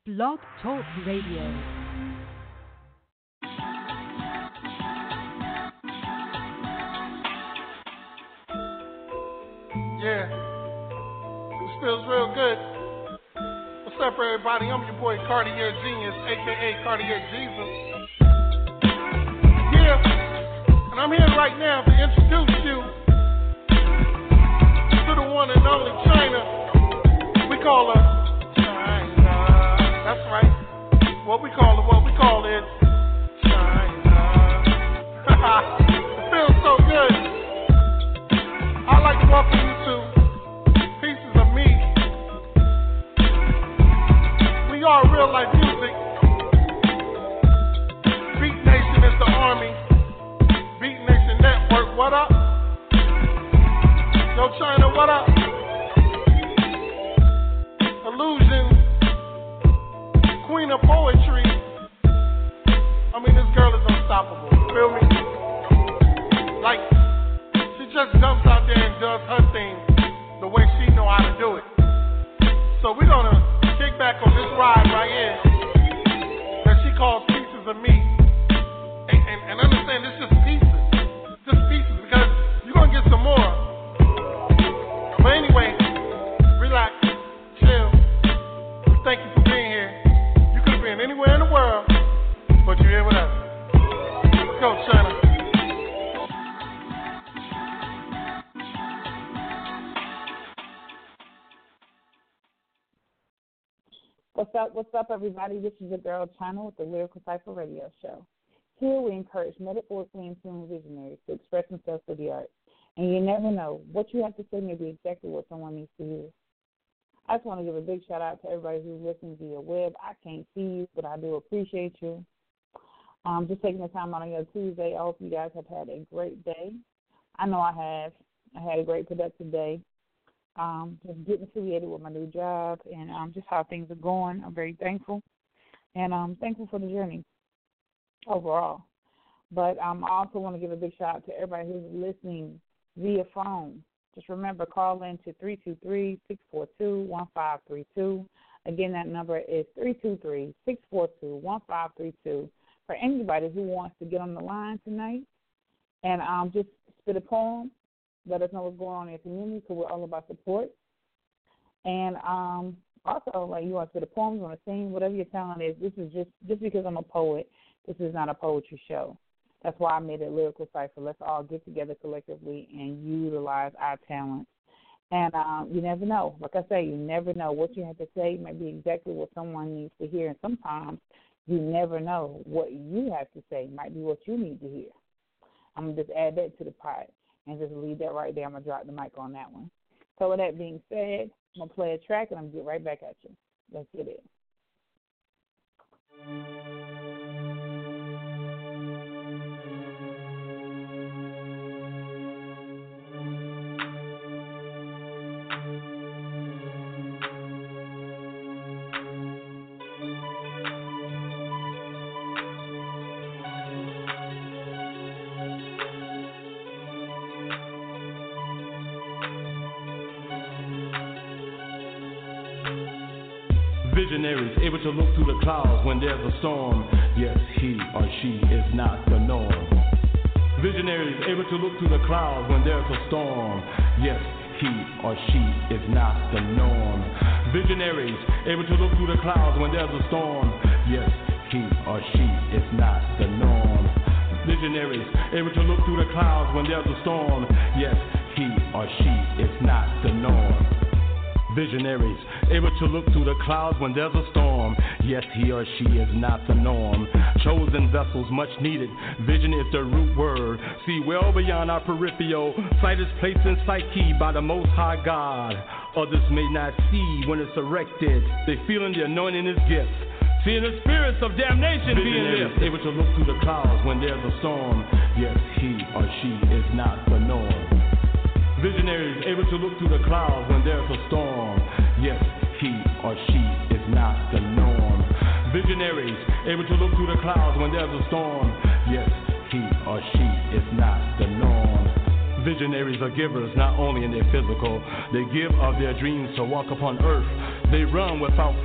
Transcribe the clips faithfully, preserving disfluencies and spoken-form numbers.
Blog Talk Radio. Yeah, this feels real good. What's up, everybody? I'm your boy Cartier Genius, aka Cartier Jesus. Yeah, and I'm here right now to introduce you to the one and only China. We call her China. That's right. What we call it, what we call it, China. It feels so good. I'd like to welcome you to Pieces of Me. We are real life music. Beat Nation is the army. Beat Nation Network, what up? Yo, China, what up? Illusion, Queen of Poetry. I mean, this girl is unstoppable. Feel me? Like, she just jumps out there and does her thing the way she know how to do it. So we're gonna kick back on this ride right here that she calls Pieces of Me. And, and, and understand, it's just pieces. Just pieces, because you're gonna get some more. But anyway, relax, chill. Thank you for being here. You could have been anywhere in the world, but you're here with us. Let's go, China. What's up, what's up, everybody? This is your girl, China, with the Lyrical Cypher Radio Show. Here we encourage metaphorically intuned visionaries to express themselves through the arts. And you never know, what you have to say may be exactly what someone needs to hear. I just want to give a big shout-out to everybody who's listening via web. I can't see you, but I do appreciate you. Um, just taking the time out on your Tuesday. I hope you guys have had a great day. I know I have. I had a great productive day. Um, just getting affiliated with my new job and um, just how things are going. I'm very thankful, and I'm thankful for the journey overall. But um, I also want to give a big shout out to everybody who's listening via phone. Just remember, call in to three two three, six four two, one five three two. Again, that number is three two three, six four two, one five three two for anybody who wants to get on the line tonight and um, just spit a poem. Let us know what's going on in your community, because we're all about support. And um, also, like, you want to spit a poem, you want to sing, whatever your talent is. This is just, just because I'm a poet, this is not a poetry show. That's why I made it Lyrical Cypher. Let's all get together collectively and utilize our talents. And um, you never know. Like I say, you never know. What you have to say might be exactly what someone needs to hear. And sometimes you never know what you have to say might be what you need to hear. I'm going to just add that to the pot and just leave that right there. I'm going to drop the mic on that one. So with that being said, I'm going to play a track and I'm going to get right back at you. Let's get it. Visionaries able to look through the clouds when there's a storm. Yes, he or she is not the norm. Visionaries able to look through the clouds when there's a storm. Yes, he or she is not the norm. Visionaries able to look through the clouds when there's a storm. Yes, he or she is not the norm. Visionaries able to look through the clouds when there's a storm. Yes, he or she is not the norm. Visionaries able to look through the clouds when there's a storm. Yes, he or she is not the norm. Chosen vessels, much needed. Vision is the root word. See well beyond our peripheral. Sight is placed in psyche by the Most High God. Others may not see when it's erected. They feeling the anointing is gift. Seeing the spirits of damnation being lifted. Able to look through the clouds when there's a storm. Yes, he or she is not the norm. Visionaries able to look through the clouds when there's a storm. Yes, he or she is not the norm. Visionaries able to look through the clouds when there's a storm. Yes, he or she is not the norm. Visionaries are givers not only in their physical. They give of their dreams to walk upon earth. They run without faint,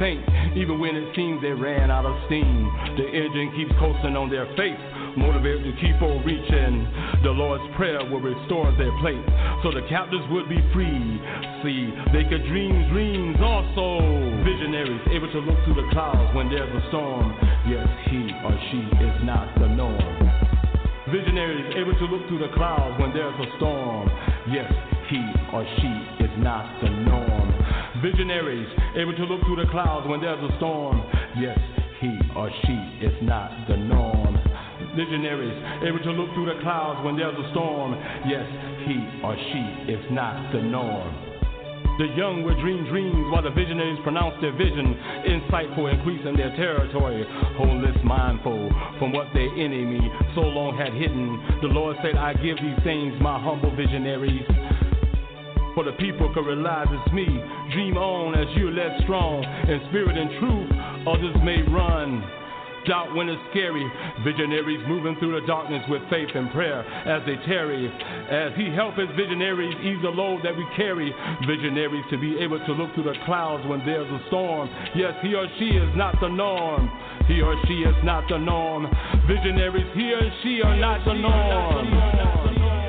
even when it seems they ran out of steam. The engine keeps coasting on their faith, motivated to keep on reaching. The Lord's prayer will restore their plate, so the captives would be free. See, they could dream dreams also. Visionaries able to look through the clouds when there's a storm. Yes, he or she is not the norm. Visionaries able to look through the clouds when there's a storm. Yes, he or she is not the norm. Visionaries able to look through the clouds when there's a storm. Yes, he or she is not the norm. Visionaries able to look through the clouds when there's a storm. Yes, he or she is not the norm. The young will dream dreams while the visionaries pronounce their vision, insightful, increasing their territory, wholeness mindful from what their enemy so long had hidden. The Lord said, I give these things, my humble visionaries, for the people can realize it's me. Dream on as you're less strong in spirit and truth, others may run. Doubt when it's scary. Visionaries moving through the darkness with faith and prayer as they tarry. As he helps his visionaries ease the load that we carry. Visionaries to be able to look through the clouds when there's a storm. Yes, he or she is not the norm. He or she is not the norm. Visionaries, he or she are not the norm.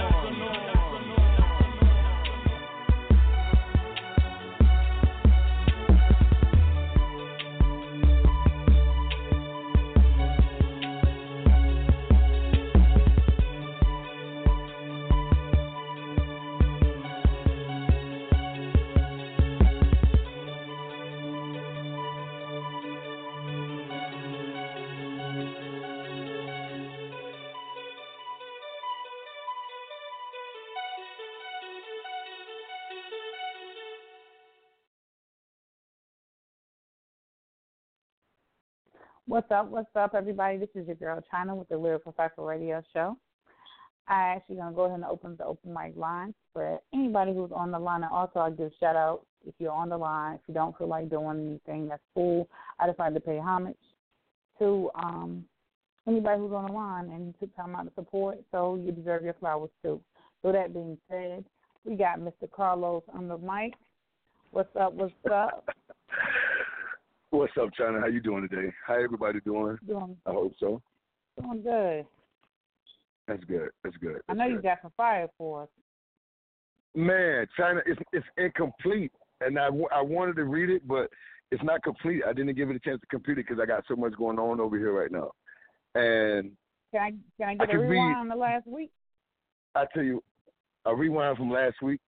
What's up, what's up, everybody? This is your girl, China, with the Lyrical Cipher Radio Show. I actually going to go ahead and open the open mic line for anybody who's on the line. And also, I'll give a shout-out if you're on the line. If you don't feel like doing anything, that's cool. I decided to pay homage to um, anybody who's on the line and took time out to support, so you deserve your flowers, too. So that being said, we got Mister Carlos on the mic. What's up, what's up? What's up, China? How you doing today? How everybody doing? Doing. I hope so. Doing good. That's good. That's good. That's I know good. you got some fire for us. Man, China, it's it's incomplete, and I, I wanted to read it, but it's not complete. I didn't give it a chance to complete it because I got so much going on over here right now. And can I can I get I a rewind read, on the last week? I tell you, a rewind from last week.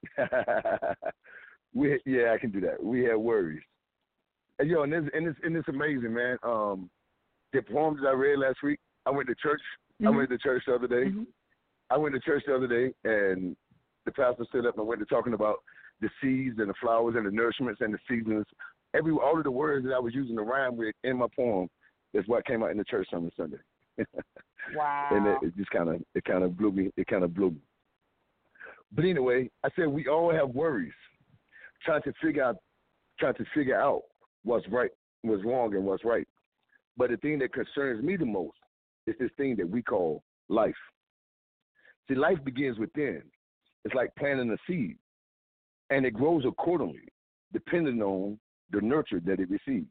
we yeah, I can do that. We had worries. And yo, and it's and it's and it's amazing, man. Um, the poems that I read last week. I went to church. Mm-hmm. I went to church the other day. Mm-hmm. I went to church the other day, and the pastor stood up and went to talking about the seeds and the flowers and the nourishments and the seasons. Every all of the words that I was using to rhyme with in my poem is what came out in the church on Sunday. Wow! And it, it just kind of it kind of blew me. It kind of blew me. But anyway, I said we all have worries, trying to figure out, trying to figure out what's right, what's wrong, and what's right. But the thing that concerns me the most is this thing that we call life. See, life begins within. It's like planting a seed, and it grows accordingly, depending on the nurture that it receives.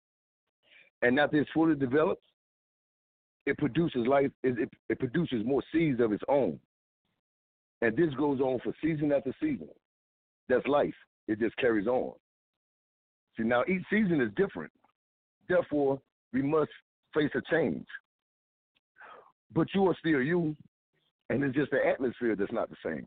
And after it's fully developed, it produces life. It, it, it produces more seeds of its own. And this goes on for season after season. That's life. It just carries on. See, now each season is different. Therefore, we must face a change. But you are still you, and it's just the atmosphere that's not the same.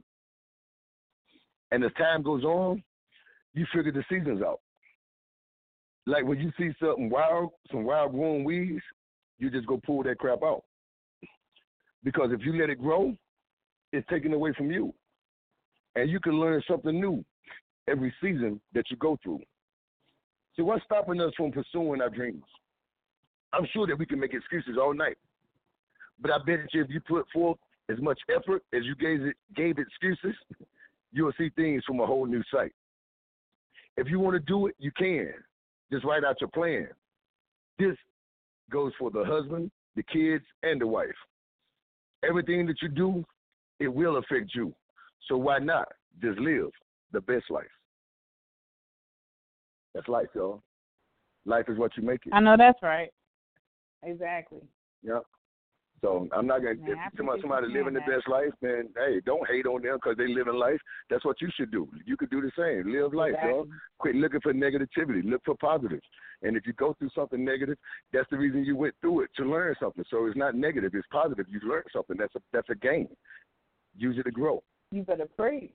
And as time goes on, you figure the seasons out. Like when you see something wild, some wild growing weeds, you just go pull that crap out. Because if you let it grow, it's taken away from you. And you can learn something new every season that you go through. See, what's stopping us from pursuing our dreams? I'm sure that we can make excuses all night. But I bet you if you put forth as much effort as you gave, it, gave excuses, you'll see things from a whole new sight. If you want to do it, you can. Just write out your plan. This goes for the husband, the kids, and the wife. Everything that you do, it will affect you. So why not just live the best life? That's life, y'all. Life is what you make it. I know that's right. Exactly. Yeah. So I'm not gonna. Man, If somebody, somebody living the best life, man, hey, don't hate on them because they living life. That's what you should do. You could do the same. Live life, exactly. yo. Quit looking for negativity. Look for positives. And if you go through something negative, that's the reason you went through it, to learn something. So it's not negative. It's positive. You learned something. That's a that's a gain. Use it to grow. You better preach.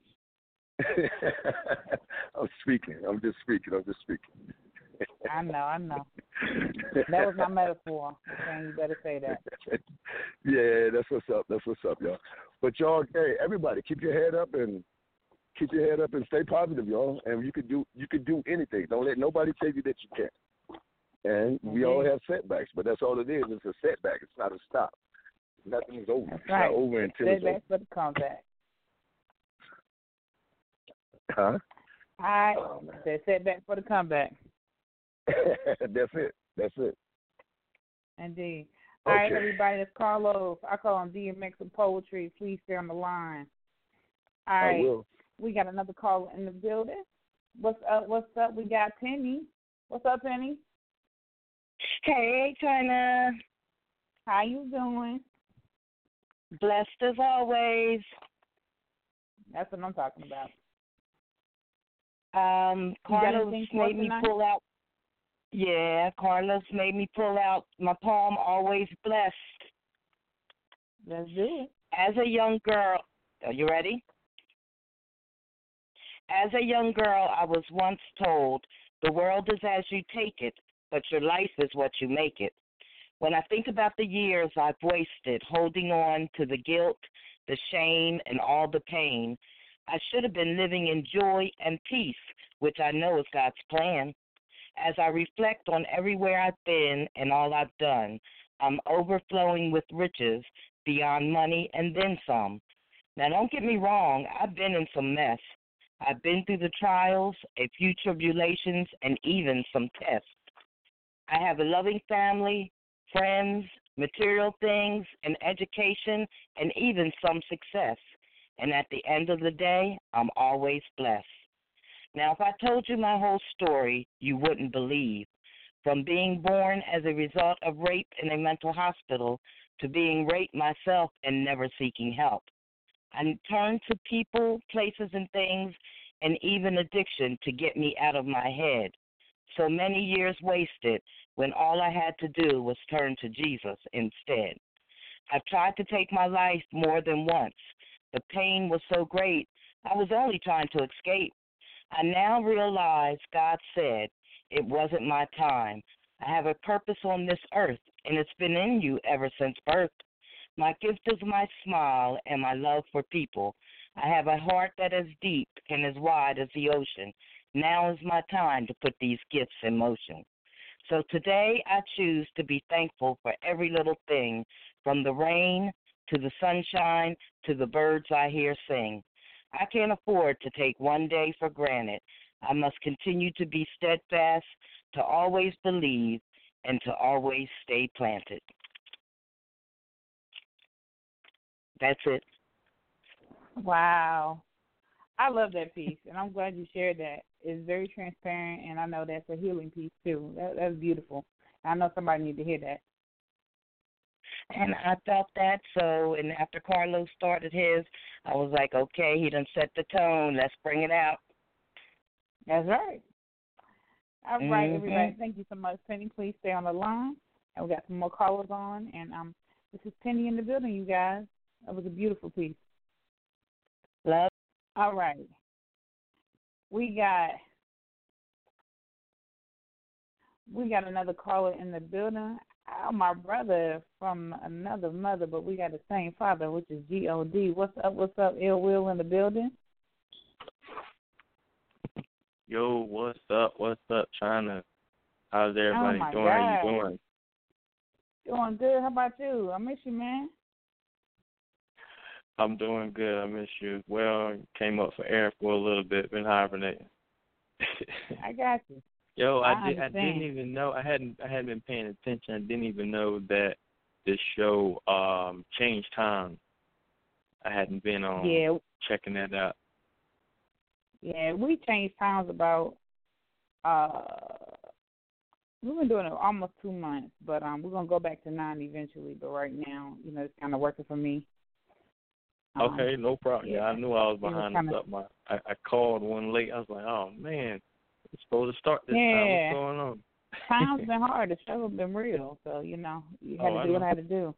I'm speaking. I'm just speaking. I'm just speaking. I know, I know. That was my metaphor. I'm saying you better say that. Yeah, that's what's up. That's what's up, y'all. But y'all, hey, everybody, keep your head up and keep your head up and stay positive, y'all. And you could do you could do anything. Don't let nobody tell you that you can't. And we mm-hmm. all have setbacks, but that's all it is. It's a setback. It's not a stop. Nothing is over. That's it's right. not over until it's over. Setbacks for the comeback. Huh? All right. Oh, said setback for the comeback. That's it. That's it. Indeed. All okay. right, everybody. It's Carlos. I call him D M X of Poetry. Please stay on the line. All right. I will. We got another caller in the building. What's up? What's up? We got Penny. What's up, Penny? Hey, China. How you doing? Blessed as always. That's what I'm talking about. Um, Carlos made me pull out. Yeah, Carlos made me pull out my poem, Always Blessed. Let's do it. As a young girl, are you ready? As a young girl, I was once told, the world is as you take it, but your life is what you make it. When I think about the years I've wasted holding on to the guilt, the shame, and all the pain, I should have been living in joy and peace, which I know is God's plan. As I reflect on everywhere I've been and all I've done, I'm overflowing with riches beyond money and then some. Now, don't get me wrong, I've been in some mess. I've been through the trials, a few tribulations, and even some tests. I have a loving family, friends, material things, an education, and even some success. And at the end of the day, I'm always blessed. Now, if I told you my whole story, you wouldn't believe. From being born as a result of rape in a mental hospital to being raped myself and never seeking help. I turned to people, places, and things, and even addiction to get me out of my head. So many years wasted when all I had to do was turn to Jesus instead. I've tried to take my life more than once. The pain was so great, I was only trying to escape. I now realize God said it wasn't my time. I have a purpose on this earth, and it's been in you ever since birth. My gift is my smile and my love for people. I have a heart that is deep and as wide as the ocean. Now is my time to put these gifts in motion. So today I choose to be thankful for every little thing, from the rain to the sunshine to the birds I hear sing. I can't afford to take one day for granted. I must continue to be steadfast, to always believe, and to always stay planted. That's it. Wow. I love that piece, and I'm glad you shared that. It's very transparent, and I know that's a healing piece, too. That, that's beautiful. I know somebody needs to hear that. And I felt that, so, and after Carlos started his, I was like, okay, he done set the tone. Let's bring it out. That's right. All mm-hmm. right, everybody. Thank you so much, Penny. Please stay on the line. And we got some more callers on, and um, this is Penny in the building, you guys. That was a beautiful piece. Love. All right. We got we got another caller in the building. Oh, my brother from another mother, but we got the same father, which is G O D. What's up? What's up? Ill Will in the building. Yo, what's up? What's up, China? How's everybody oh doing? God. How you doing? Doing good. How about you? I miss you, man. I'm doing good. I miss you. Well, came up for air for a little bit. Been hibernating. I got you. Yo, I, I, did, I didn't even know. I hadn't. I hadn't been paying attention. I didn't even know that this show um, changed time. I hadn't been on yeah. checking that out. Yeah, we changed times about uh, we've been doing it almost two months, but um, we're gonna go back to nine eventually. But right now, you know, it's kind of working for me. Um, Okay, no problem. Yeah, yeah, I knew I was it was behind kinda, the something. I, I I called one late. I was like, oh man, it's supposed to start this time. yeah. What's going on? Time's been hard. The struggle been real. So you know, you had Oh, to I do what know. I had to do.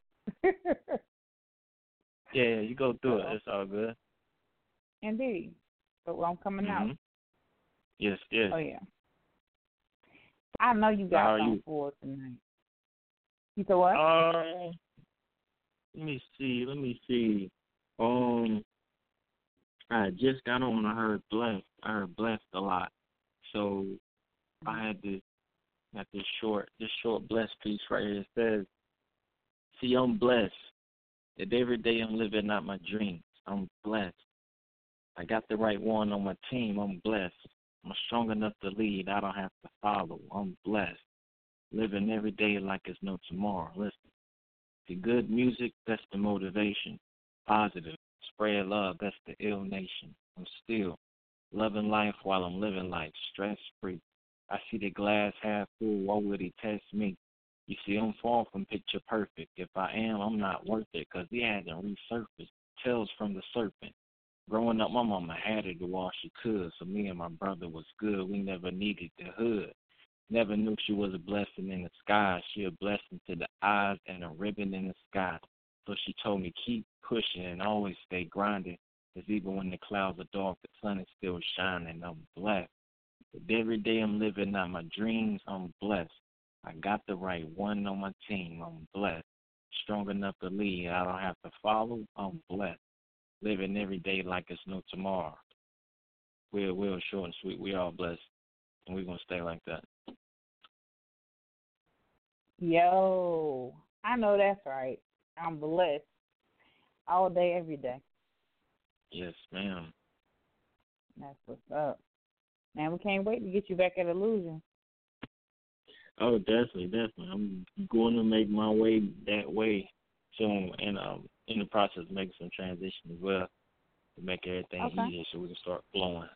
Yeah, you go through So, it. It's all good. indeed. But well, I'm coming out. Mhm. Yes, yes. Oh yeah. I know you So how got are something you? for us tonight. You said what? Uh, let me see. Let me see. Um, I just got on. I heard blessed. I heard blessed a lot. So I had this, got this short, this short blessed piece right here. It says, "See, I'm blessed that every day I'm living out my dreams. I'm blessed. I got the right one on my team. I'm blessed. I'm strong enough to lead. I don't have to follow. I'm blessed. Living every day like it's no tomorrow. Listen, the good music, that's the motivation. Positive, spread love, that's the ill nation. I'm still loving life while I'm living life, stress-free. I see the glass half full. Why would he test me? You see, I'm far from picture perfect. If I am, I'm not worth it because he hasn't resurfaced. Tales from the serpent. Growing up, my mama had it to all she could, so me and my brother was good. We never needed the hood. Never knew she was a blessing in the sky. She a blessing to the eyes and a ribbon in the sky. So she told me keep pushing and always stay grinding. Because even when the clouds are dark, the sun is still shining. I'm blessed. But every day I'm living out my dreams. I'm blessed. I got the right one on my team. I'm blessed. Strong enough to lead. I don't have to follow. I'm blessed. Living every day like it's no tomorrow. We're, we're short and sweet. We all blessed. And we're going to stay like that. Yo, I know that's right. I'm blessed all day, every day. Yes, ma'am. That's what's up. Man, we can't wait to get you back at Illusion. Oh, definitely, definitely. I'm going to make my way that way soon, and um, in the process of making some transition as well to make everything Okay. easier so we can start flowing.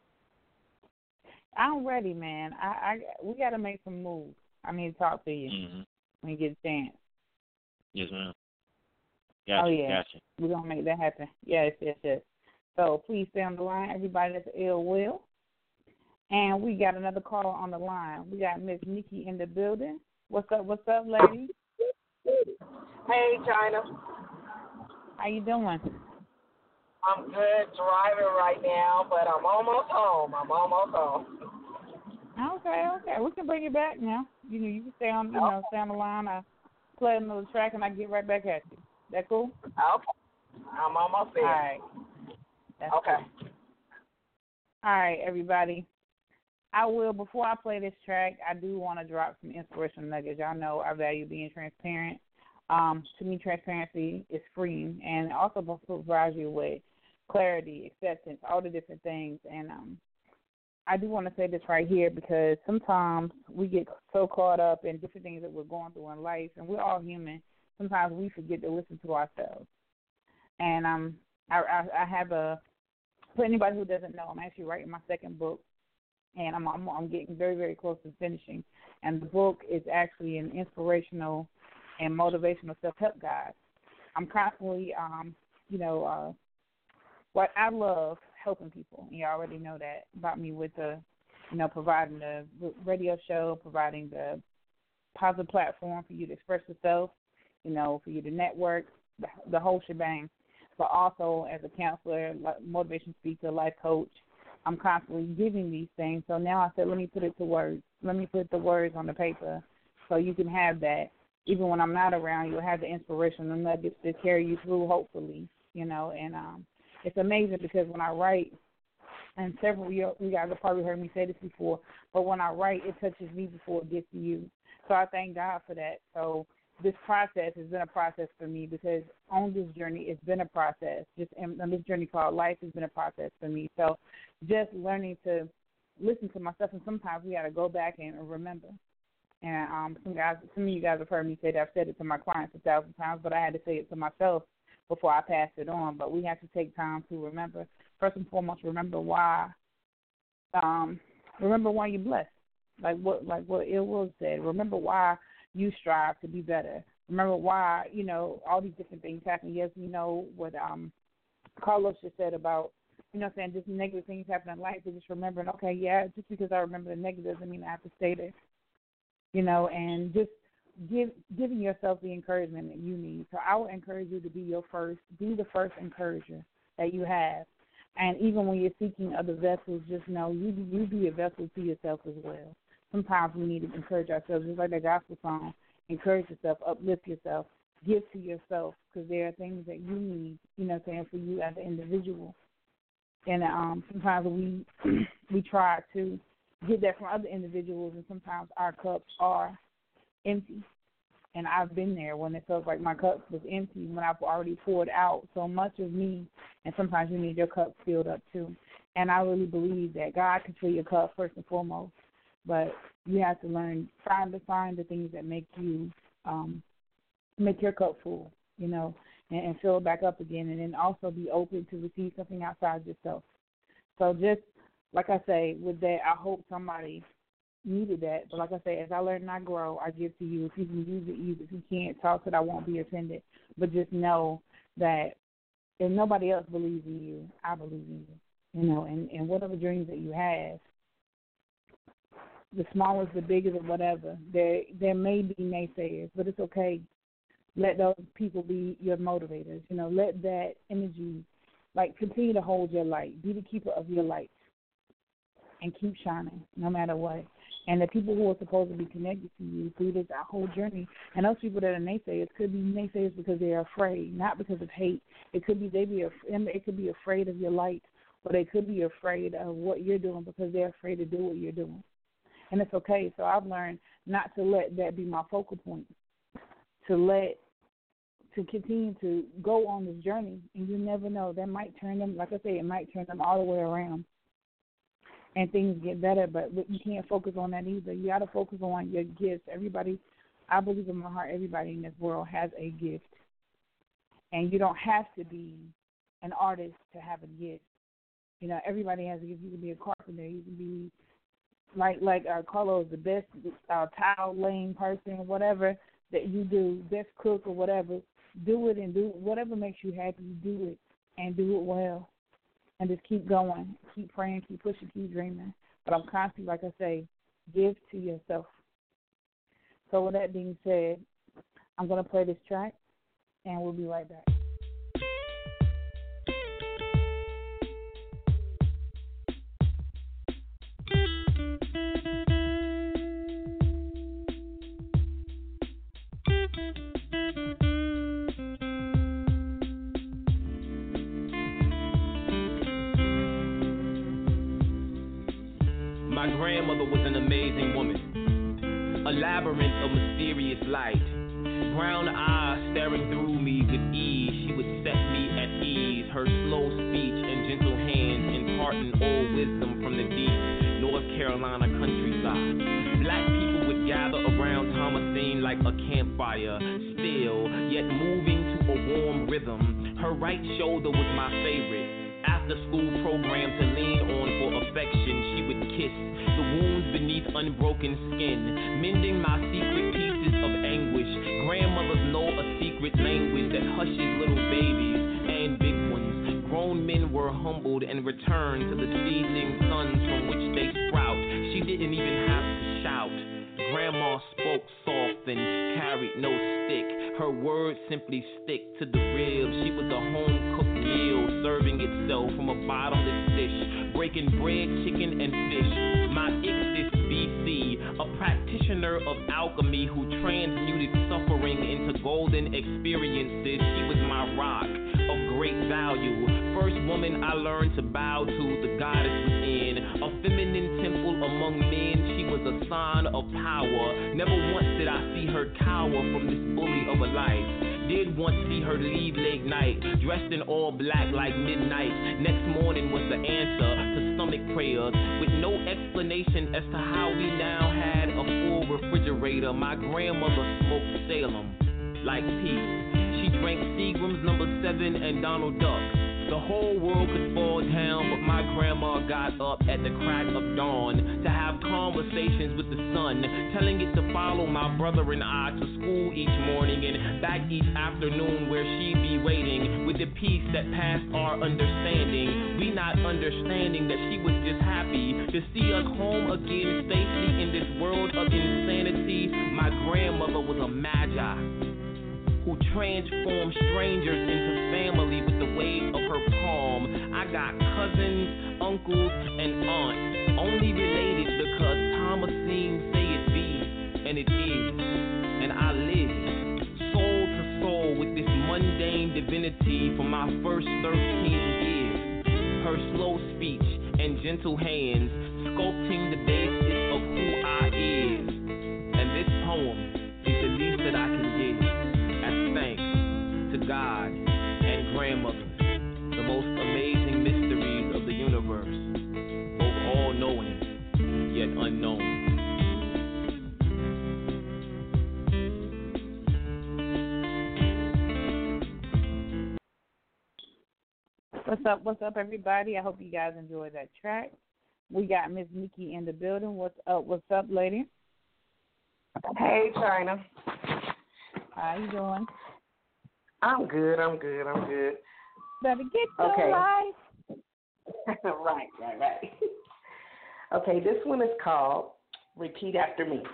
I'm ready, man. I, I we got to make some moves. I need to talk to you Mm-hmm. when you get a chance. Yes, ma'am. Gotcha, Oh, yeah. gotcha. We're going to make that happen. Yes, yes, yes. So please stay on the line, everybody that's ill will. And we got another caller on the line. We got Miss Nikki in the building. What's up, what's up, lady? Hey, China. How you doing? I'm good driving right now, but I'm almost home. I'm almost home. Okay, okay. We can bring you back now. You know, you can stay on, you know, stay on the line. I play another track and I get right back at you. That cool? Okay. I'm almost there. All right. That's okay. Cool. All right, everybody. I will, before I play this track, I do want to drop some inspirational nuggets. Y'all know I value being transparent. Um, to me, transparency is freeing and also provides you with clarity, acceptance, all the different things. And um, I do want to say this right here because sometimes we get so caught up in different things that we're going through in life, and we're all human. Sometimes we forget to listen to ourselves. And um, I, I, I have a, for anybody who doesn't know, I'm actually writing my second book. And I'm, I'm I'm getting very, very close to finishing. And the book is actually an inspirational and motivational self-help guide. I'm constantly, um, you know, uh, what I love helping people. And you already know that about me with the, you know, providing the radio show, providing the positive platform for you to express yourself, you know, for you to network, the, the whole shebang. But also as a counselor, motivation speaker, life coach, I'm constantly giving these things. So now I said, let me put it to words. Let me put the words on the paper so you can have that. Even when I'm not around, you'll have the inspirational nuggets to carry you through, hopefully, you know. And um, it's amazing because when I write, and several of you, you guys have probably heard me say this before, but when I write, it touches me before it gets to you. So I thank God for that. So this process has been a process for me because on this journey, it's been a process. Just on this journey called life has been a process for me. So just learning to listen to myself, and sometimes we got to go back and remember. And um, some guys, some of you guys have heard me say that. I've said it to my clients a thousand times, but I had to say it to myself before I passed it on. But we have to take time to remember. First and foremost, remember why. Um, remember why you're blessed. Like what like what Ill Will said. Remember why you strive to be better. Remember why, you know, all these different things happen. Yes, we know what um Carlos just said about, you know what I'm saying, just negative things happen in life, but just remembering, okay, yeah, just because I remember the negative doesn't mean I have to stay there. You know, and just give giving yourself the encouragement that you need. So I would encourage you to be your first, be the first encourager that you have. And even when you're seeking other vessels, just know you you be a vessel to yourself as well. Sometimes we need to encourage ourselves, just like that gospel song. Encourage yourself, uplift yourself, give to yourself, because there are things that you need, you know what I'm saying, for you as an individual. And um, sometimes we we try to get that from other individuals, and sometimes our cups are empty. And I've been there when it felt like my cup was empty, when I've already poured out so much of me, and sometimes you need your cup filled up too. And I really believe that God can fill your cup first and foremost, but you have to learn, find to find the things that make you, um, make your cup full, you know, and, and fill it back up again, and then also be open to receive something outside yourself. So just, like I say, with that, I hope somebody needed that. But like I say, as I learn and I grow, I give to you. If you can use it, use it. If you can't, talk it. I won't be offended. But just know that if nobody else believes in you, I believe in you, you know, and, and whatever dreams that you have, the smallest, the biggest, or whatever, there there may be naysayers, but it's okay. Let those people be your motivators. You know, let that energy, like, continue to hold your light. Be the keeper of your light and keep shining no matter what. And the people who are supposed to be connected to you through this whole journey, and those people that are naysayers could be naysayers because they are afraid, not because of hate. It could be they be it could be afraid of your light, or they could be afraid of what you're doing because they're afraid to do what you're doing. And it's okay. So I've learned not to let that be my focal point, to let, to continue to go on this journey. And you never know. That might turn them, like I say, it might turn them all the way around and things get better. But you can't focus on that either. You got to focus on your gifts. Everybody, I believe in my heart, everybody in this world has a gift. And you don't have to be an artist to have a gift. You know, everybody has a gift. You can be a carpenter. You can be Like like uh, Carlos, the best uh, towel laying person, whatever that you do, best cook or whatever, do it and do whatever makes you happy. Do it and do it well, and just keep going, keep praying, keep pushing, keep dreaming. But I'm constantly, like I say, give to yourself. So with that being said, I'm gonna play this track, and we'll be right back. My grandmother was an amazing woman, a labyrinth of mysterious light. Brown eyes staring through me with ease, she would set me at ease. Her slow speech and gentle hands imparting all wisdom from the deep North Carolina countryside. Black people would gather around Thomasine like a campfire, still, yet moving to a warm rhythm. Her right shoulder was my favorite. After school program to lean on for affection, she would kiss the wounds beneath unbroken skin, mending my secret pieces of anguish. Grandmothers know a secret language that hushes little babies and big ones. Grown men were humbled and returned to the seedling sons from which they sprout. She didn't even have to shout. Grandma spoke soft and carried no stick. Her words simply stick to the ribs. She was a home-cooked meal, serving itself from a bottomless dish, breaking bread, chicken, and fish. My Ixis B C, a practitioner of alchemy who transmuted suffering into golden experiences. She was my rock of great value. First woman I learned to bow to, the goddess within. A feminine temple among men, she was a sign of power. Never once did I see her cower from this bully of a life. Did once see her leave late night, dressed in all black like midnight. Next morning was the answer to stomach prayers, with no explanation as to how we now had a full refrigerator. My grandmother smoked Salem like peace. She drank Seagram's number seven and Donald Duck. The whole world could fall down, but my grandma got up at the crack of dawn to have conversations with the sun, telling it to follow my brother and I to school each morning and back each afternoon where she'd be waiting with the peace that passed our understanding. We not understanding that she was just happy to see us home again safely in this world of insanity. My grandmother was a magi who transformed strangers into family with the wave of her palm. I got cousins, uncles, and aunts, only related because Thomasine say it be, and it is. And I live soul to soul with this mundane divinity for my first thirteen years. Her slow speech and gentle hands sculpting the basis of who I is. And this poem is the least that I can give. Thanks to God and grandmother, the most amazing mysteries of the universe, both all-knowing yet unknown. What's up, what's up, everybody? I hope you guys enjoyed that track. We got Miss Nikki in the building. What's up, what's up, lady? Hey, China. How you doing? I'm good, I'm good, I'm good. Better get your okay. life. right, right, right. Okay, this one is called Repeat After Me.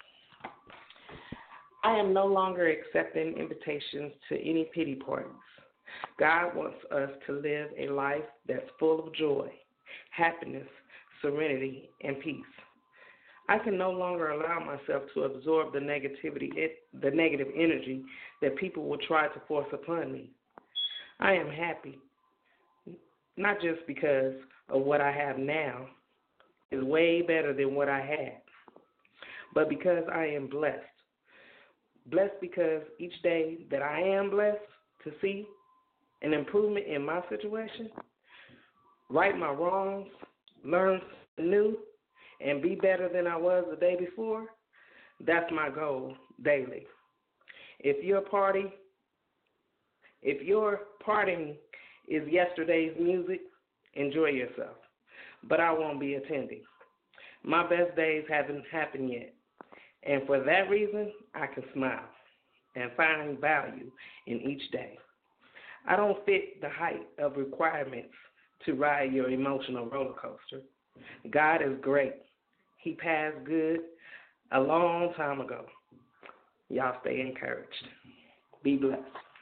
I am no longer accepting invitations to any pity parties. God wants us to live a life that's full of joy, happiness, serenity, and peace. I can no longer allow myself to absorb the negativity, the negative energy that people will try to force upon me. I am happy, not just because of what I have now is way better than what I had, but because I am blessed. Blessed because each day that I am blessed to see an improvement in my situation, right my wrongs, learn new, and be better than I was the day before, that's my goal daily. If your party, if your partying is yesterday's music, enjoy yourself. But I won't be attending. My best days haven't happened yet. And for that reason, I can smile and find value in each day. I don't fit the height of requirements to ride your emotional roller coaster. God is great. He passed good a long time ago. Y'all stay encouraged. Be blessed.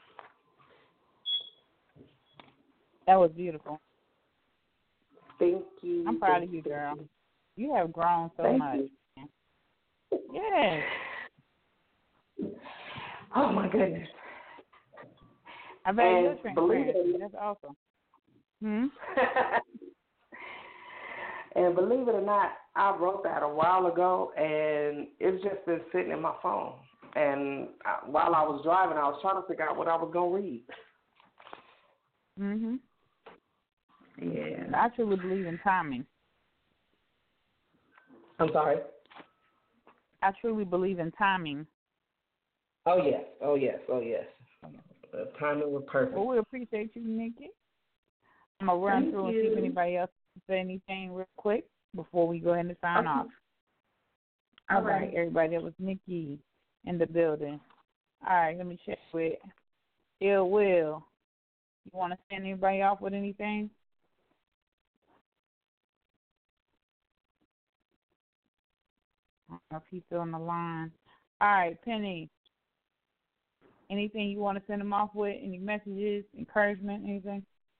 That was beautiful. Thank you. I'm proud Thank of you, you. girl. You have grown so Thank much. You. Yes. Oh, my goodness. I bet And you're believe transparent. it, That's awesome. Hmm? And believe it or not, I wrote that a while ago, and it's just been sitting in my phone. And I, while I was driving, I was trying to figure out what I was going to read. Mm-hmm. Yeah. I truly believe in timing. I'm sorry? I truly believe in timing. Oh, yes. Oh, yes. Oh, yes. The timing was perfect. Well, we appreciate you, Nikki. I'm going to run Thank through you. and see if anybody else can say anything real quick before we go ahead and sign Okay. off. All All right, right. everybody. That was Nikki in the building. All right, let me check with Ill Will. You want to send anybody off with anything? I don't know if he's still on the line. All right, Penny. Anything you want to send them off with? Any messages, encouragement, anything?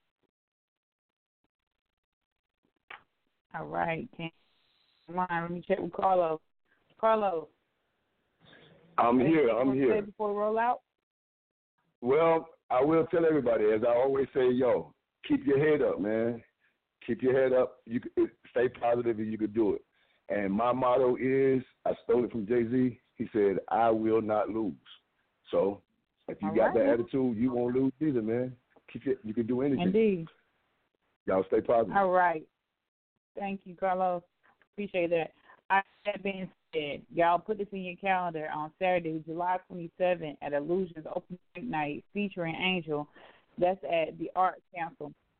All right, Ken. Come on, let me check with Carlos. Carlos. I'm here. I'm here. Before we roll out? Well, I will tell everybody, as I always say, yo, keep your head up, man. Keep your head up. You can, stay positive, and you can do it. And my motto is, I stole it from Jay-Z. He said, I will not lose. So if you All got right. that attitude, you won't lose either, man. Keep it. You can do anything. Indeed. Y'all stay positive. All right. Thank you, Carlos. Appreciate that. I, that being said, y'all put this in your calendar on Saturday, July twenty-seventh at Illusions Open Mic Night featuring Angel. That's at the Arts Council.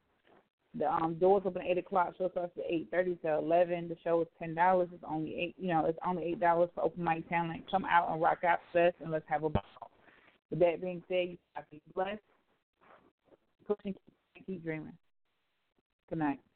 The um, doors open at eight o'clock. Show starts at eight thirty to eleven. The show is ten dollars. It's only eight. You know, it's only eight dollars for open mic talent. Come out and rock out with us, and let's have a ball. With that being said, you have to be blessed. Pushing, keep dreaming. Good night.